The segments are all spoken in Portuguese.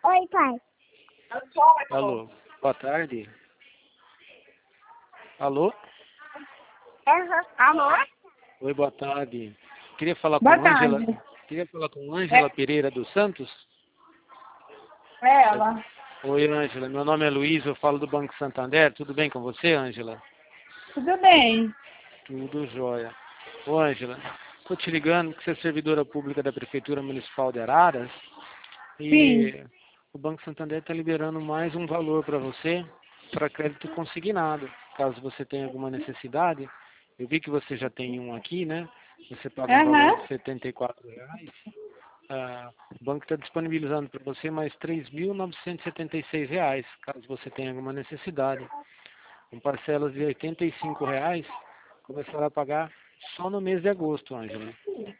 Oi, pai. Alô, boa tarde. Alô? Uhum. Alô? Oi, boa tarde. Queria falar Boa com Ângela. tarde. Queria falar com Ângela Pereira dos Santos. É ela. Oi, Ângela. Meu nome é Luiz, eu falo do Banco Santander. Tudo bem com você, Ângela? Tudo bem. Tudo jóia. Ô, Ângela, estou te ligando porque você é servidora pública da Prefeitura Municipal de Araras Sim. e o Banco Santander está liberando mais um valor para você para crédito consignado. Caso você tenha alguma necessidade, eu vi que você já tem um aqui, né? Você paga um valor de Aham. R$ 74. O banco está disponibilizando para você mais R$ 3.976, caso você tenha alguma necessidade. Com parcelas de R$ 85, começará a pagar só no mês de agosto, Ângela.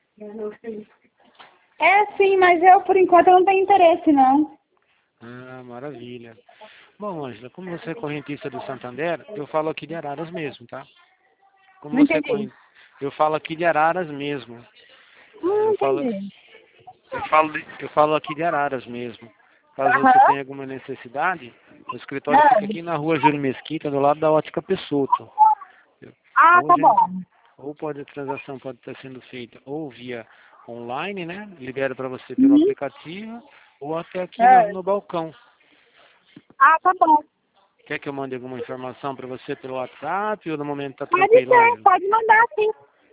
É sim, mas eu por enquanto não tenho interesse não. Ah, maravilha. Bom, Ângela, como você é correntista do Santander, eu falo aqui de Araras mesmo, tá? Como Não você é entendi. correntista, eu falo aqui de Araras mesmo. Eu falo, Entendi. eu falo aqui de Araras mesmo. Caso você Aham. tenha alguma necessidade, o escritório Ah, fica aqui na rua Júlio Mesquita, do lado da Ótica Pessoto. tá Hoje, bom. a transação pode estar sendo feita ou via online, né? Libera para você pelo Uhum. aplicativo, ou até aqui É. no balcão. Tá bom. Quer que eu mande alguma informação para você pelo WhatsApp ou no momento está Pode tranquilo, ser, Ângela? pode mandar sim.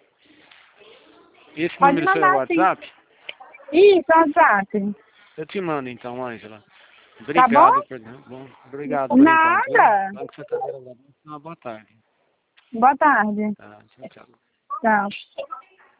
Esse Pode número seu é o mandar sim. WhatsApp? Isso, WhatsApp. Eu te mando então, Ângela. Tá bom? Obrigado, bom, obrigado por enquanto, viu? Nada. Claro que você está uma boa tarde. Boa tarde. Tá, tchau, tchau. Tchau.